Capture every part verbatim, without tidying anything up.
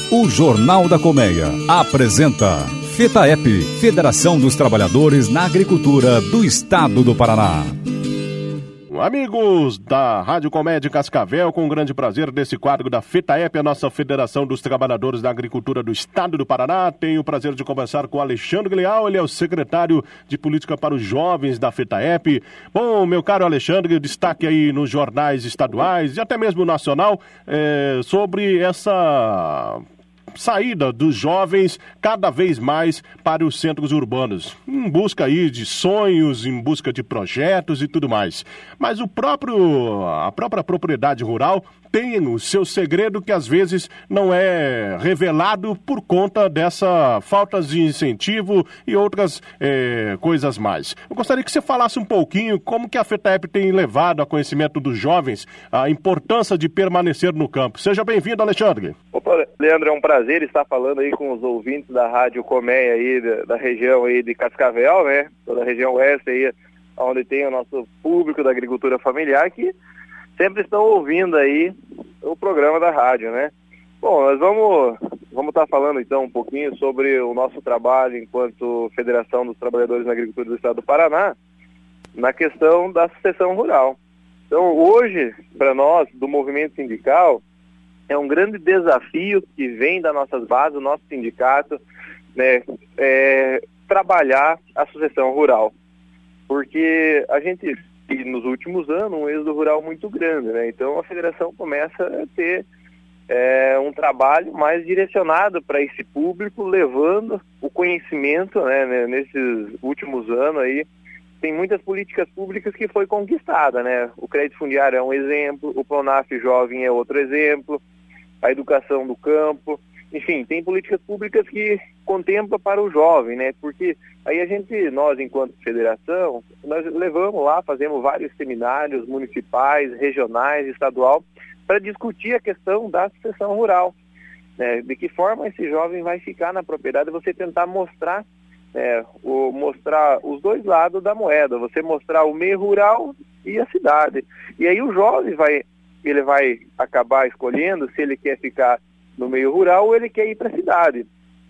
O Jornal da Colmeia apresenta FETAEP, Federação dos Trabalhadores na Agricultura do Estado do Paraná. Amigos da Rádio Colmeia de Cascavel, com grande prazer desse quadro da FETAEP, a nossa Federação dos Trabalhadores da Agricultura do Estado do Paraná. Tenho o prazer de conversar com o Alexandre Leal, ele é o secretário de Política para os Jovens da FETAEP. Bom, meu caro Alexandre, destaque aí nos jornais estaduais e até mesmo nacional é, sobre essa saída dos jovens cada vez mais para os centros urbanos, em busca aí de sonhos, em busca de projetos e tudo mais. Mas o próprio, a própria propriedade rural tem o seu segredo que às vezes não é revelado por conta dessa falta de incentivo e outras é, coisas mais. Eu gostaria que você falasse um pouquinho como que a FETAEP tem levado a conhecimento dos jovens a importância de permanecer no campo. Seja bem-vindo, Alexandre. Opa, Leandro, é um prazer estar falando aí com os ouvintes da Rádio Colmeia aí, da, da região aí de Cascavel, né? Toda a região oeste aí, onde tem o nosso público da agricultura familiar, que sempre estão ouvindo aí o programa da rádio, né? Bom, nós vamos vamos estar falando então um pouquinho sobre o nosso trabalho enquanto Federação dos Trabalhadores na Agricultura do Estado do Paraná, na questão da sucessão rural. Então, hoje, para nós, do movimento sindical, é um grande desafio que vem das nossas bases, do nosso sindicato, né, é, trabalhar a sucessão rural. Porque a gente, nos últimos anos, um êxodo rural muito grande, né? Então a federação começa a ter é, um trabalho mais direcionado para esse público, levando o conhecimento, né, nesses últimos anos aí. Tem muitas políticas públicas que foi conquistada, né? O crédito fundiário é um exemplo, o Pronaf Jovem é outro exemplo, a educação do campo, enfim, tem políticas públicas que contemplam para o jovem, né? Porque aí a gente, nós enquanto federação, nós levamos lá, fazemos vários seminários municipais, regionais, estadual, para discutir a questão da sucessão rural, né? De que forma esse jovem vai ficar na propriedade, você tentar mostrar, né, o, mostrar os dois lados da moeda, você mostrar o meio rural e a cidade. E aí o jovem vai, ele vai acabar escolhendo se ele quer ficar no meio rural ou ele quer ir para a cidade.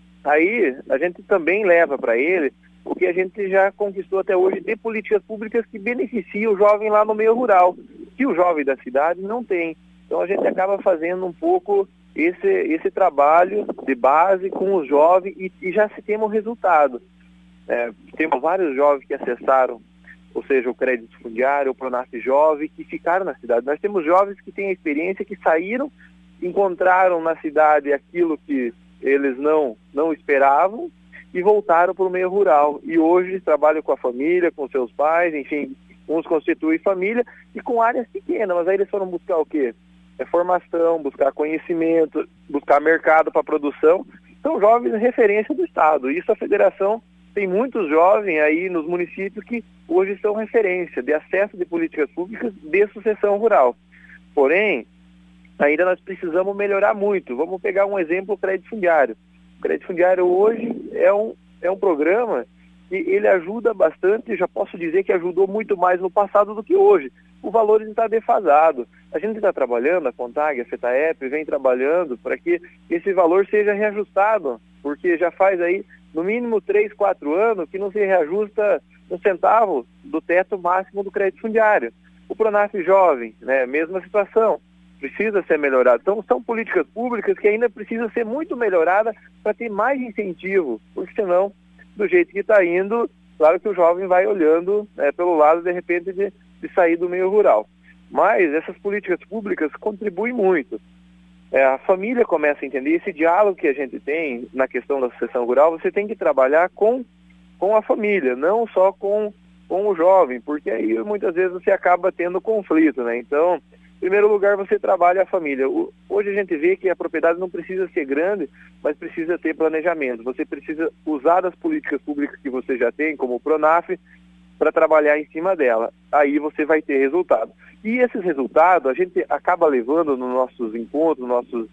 Aí a gente também leva para ele o que a gente já conquistou até hoje de políticas públicas que beneficiam o jovem lá no meio rural, que o jovem da cidade não tem. Então a gente acaba fazendo um pouco esse, esse trabalho de base com os jovens e, e já se tem um resultado. É, temos vários jovens que acessaram, ou seja, o crédito fundiário, o Pronaf Jovem, que ficaram na cidade. Nós temos jovens que têm a experiência, que saíram, encontraram na cidade aquilo que eles não, não esperavam e voltaram para o meio rural. E hoje trabalham com a família, com seus pais, enfim, uns constituem família e com áreas pequenas, mas aí eles foram buscar o quê? É formação, buscar conhecimento, buscar mercado para produção. São jovens de referência do Estado. Isso a federação tem muitos jovens aí nos municípios que hoje são referência de acesso de políticas públicas de sucessão rural. Porém, ainda nós precisamos melhorar muito. Vamos pegar um exemplo, o crédito fundiário. O crédito fundiário hoje é um, é um programa que ele ajuda bastante, já posso dizer que ajudou muito mais no passado do que hoje. O valor está defasado. A gente está trabalhando, a CONTAG, a FETAEP, vem trabalhando para que esse valor seja reajustado, porque já faz aí no mínimo três, quatro anos que não se reajusta um centavo do teto máximo do crédito fundiário. O Pronaf Jovem, né, mesma situação, precisa ser melhorado. Então são políticas públicas que ainda precisam ser muito melhoradas para ter mais incentivo, porque senão, do jeito que está indo, claro que o jovem vai olhando, né, pelo lado, de repente, de, de sair do meio rural. Mas essas políticas públicas contribuem muito. É, a família começa a entender esse diálogo que a gente tem na questão da sucessão rural. Você tem que trabalhar com, com a família, não só com, com o jovem, porque aí muitas vezes você acaba tendo conflito, né? Então, em primeiro lugar, você trabalha a família. O, hoje a gente vê que a propriedade não precisa ser grande, mas precisa ter planejamento. Você precisa usar as políticas públicas que você já tem, como o Pronaf, para trabalhar em cima dela. Aí você vai ter resultado. E esses resultados a gente acaba levando nos nossos encontros, nossos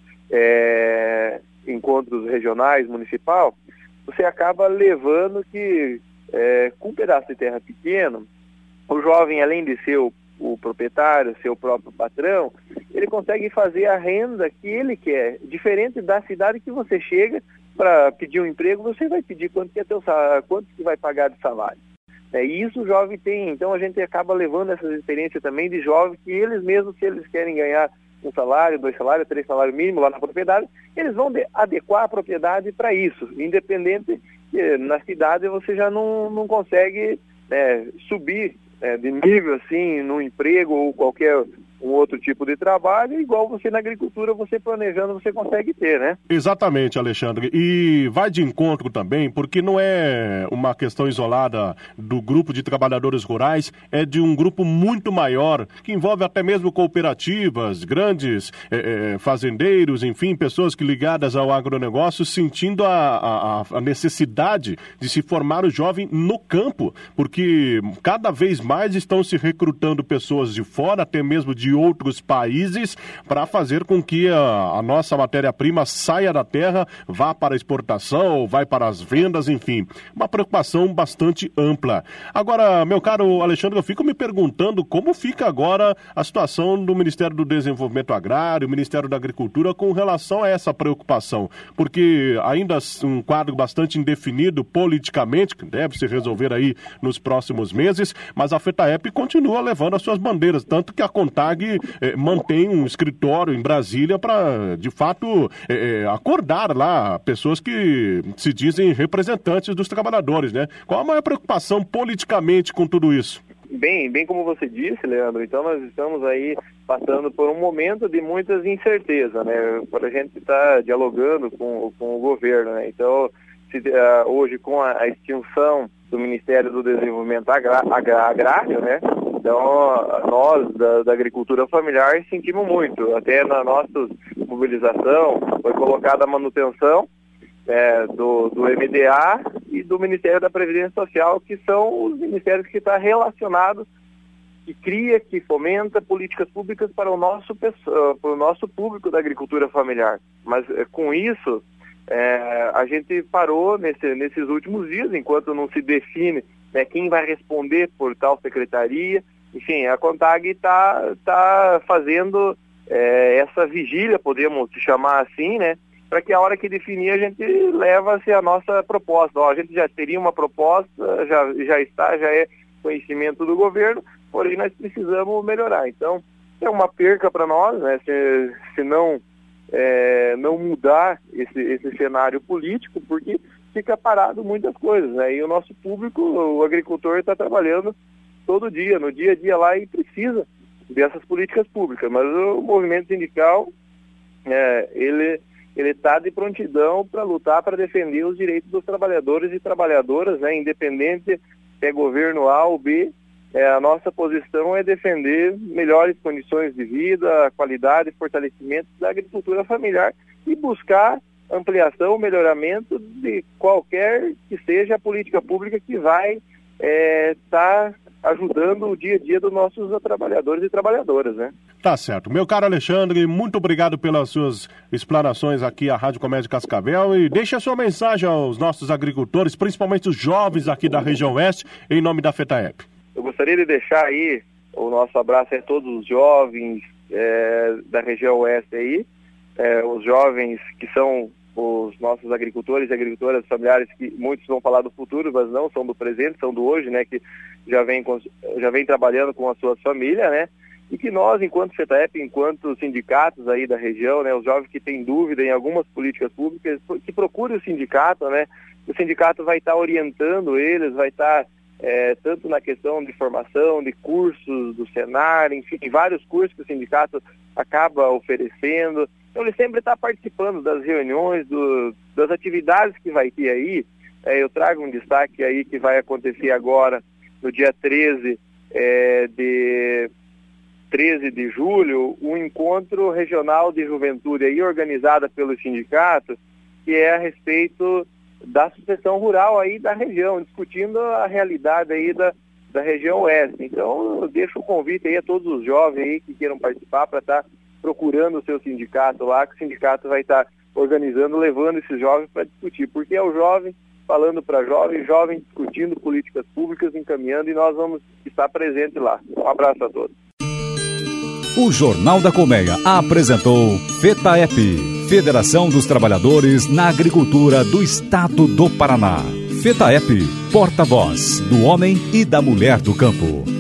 é, encontros regionais, municipal, você acaba levando que, é, com um pedaço de terra pequeno, o jovem, além de ser o o proprietário, seu próprio patrão, ele consegue fazer a renda que ele quer. Diferente da cidade que você chega para pedir um emprego, você vai pedir quanto que é teu salário, quanto que vai pagar de salário. É, e isso o jovem tem. Então a gente acaba levando essas experiências também de jovens que eles mesmos, se eles querem ganhar um salário, dois salários, três salários mínimos lá na propriedade, eles vão de, adequar a propriedade para isso. Independente, que na cidade você já não, não consegue é, subir é, de nível assim, no emprego ou qualquer um outro tipo de trabalho, igual você na agricultura, você planejando, você consegue ter, né? Exatamente, Alexandre. E vai de encontro também, porque não é uma questão isolada do grupo de trabalhadores rurais, é de um grupo muito maior, que envolve até mesmo cooperativas, grandes é, é, fazendeiros, enfim, pessoas que ligadas ao agronegócio, sentindo a, a, a necessidade de se formar o jovem no campo, porque cada vez mais estão se recrutando pessoas de fora, até mesmo de outros países, para fazer com que a, a nossa matéria-prima saia da terra, vá para a exportação, vai para as vendas, enfim, uma preocupação bastante ampla. Agora, meu caro Alexandre, eu fico me perguntando como fica agora a situação do Ministério do Desenvolvimento Agrário, Ministério da Agricultura com relação a essa preocupação, porque ainda um quadro bastante indefinido politicamente, que deve se resolver aí nos próximos meses, mas a FETAEP continua levando as suas bandeiras, tanto que a CONTAG Eh, mantém um escritório em Brasília para, de fato, eh, acordar lá pessoas que se dizem representantes dos trabalhadores, né? Qual a maior preocupação politicamente com tudo isso? Bem, bem como você disse, Leandro, então nós estamos aí passando por um momento de muitas incertezas, né? Por a gente estar tá dialogando com, com o governo, né? Então, se, uh, hoje com a, a extinção do Ministério do Desenvolvimento Agrá- Agrá- Agrário, né? Então, nós da, da agricultura familiar sentimos muito. Até na nossa mobilização foi colocada a manutenção é, do, do M D A e do Ministério da Previdência Social, que são os ministérios que estão relacionados, que cria, que fomenta políticas públicas para o nosso, para o nosso público da agricultura familiar. Mas com isso, é, a gente parou nesse, nesses últimos dias, enquanto não se define, né, quem vai responder por tal secretaria. Enfim, a CONTAG está tá fazendo é, essa vigília, podemos chamar assim, né, para que a hora que definir a gente leva-se a nossa proposta. Ó, a gente já teria uma proposta, já, já está, já é conhecimento do governo, porém nós precisamos melhorar. Então, é uma perca para nós, né, se, se não, é, não mudar esse, esse cenário político, porque fica parado muitas coisas, né, e o nosso público, o agricultor, está trabalhando todo dia, no dia a dia lá, e precisa dessas políticas públicas. Mas o movimento sindical, é, ele ele está de prontidão para lutar, para defender os direitos dos trabalhadores e trabalhadoras, né, independente se é governo A ou B. É, a nossa posição é defender melhores condições de vida, qualidade e fortalecimento da agricultura familiar e buscar ampliação, melhoramento de qualquer que seja a política pública que vai estar é, tá ajudando o dia a dia dos nossos trabalhadores e trabalhadoras, né? Tá certo. Meu caro Alexandre, muito obrigado pelas suas explanações aqui à Rádio Comércio de Cascavel, e deixe a sua mensagem aos nossos agricultores, principalmente os jovens aqui da região oeste, em nome da FETAEP. Eu gostaria de deixar aí o nosso abraço a todos os jovens é, da região oeste aí, é, os jovens que são os nossos agricultores e agricultoras familiares, que muitos vão falar do futuro, mas não, são do presente, são do hoje, né, que já vem, já vem trabalhando com as suas famílias, né, e que nós, enquanto FETAEP, enquanto sindicatos aí da região, né, os jovens que têm dúvida em algumas políticas públicas, que procurem o sindicato, né, o sindicato vai estar orientando eles, vai estar é, tanto na questão de formação, de cursos do Senar, enfim, vários cursos que o sindicato acaba oferecendo. Então ele sempre está participando das reuniões, do, das atividades que vai ter aí. É, eu trago um destaque aí que vai acontecer agora, no dia treze, é, de, treze de julho, um encontro regional de juventude aí, organizada pelo sindicato, que é a respeito da sucessão rural aí da região, discutindo a realidade aí da, da região oeste. Então eu deixo o convite aí a todos os jovens aí que queiram participar para estar tá procurando o seu sindicato lá, que o sindicato vai estar organizando, levando esses jovens para discutir, porque é o jovem falando para jovem, jovem discutindo políticas públicas, encaminhando, e nós vamos estar presentes lá. Um abraço a todos. O Jornal da Colmeia apresentou FETAEP, Federação dos Trabalhadores na Agricultura do Estado do Paraná. FETAEP, porta-voz do homem e da mulher do campo.